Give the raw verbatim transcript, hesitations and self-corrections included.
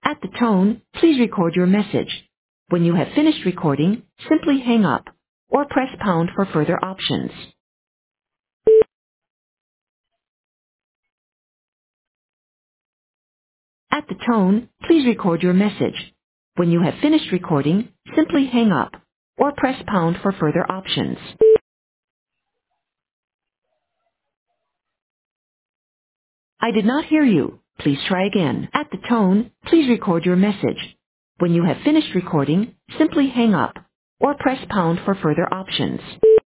At the tone, please record your message. When you have finished recording, simply hang up or press pound for further options. At the tone, please record your message. When you have finished recording, simply hang up or press pound for further options. I did not hear you. Please try again. At the tone, please record your message. When you have finished recording, simply hang up or press pound for further options.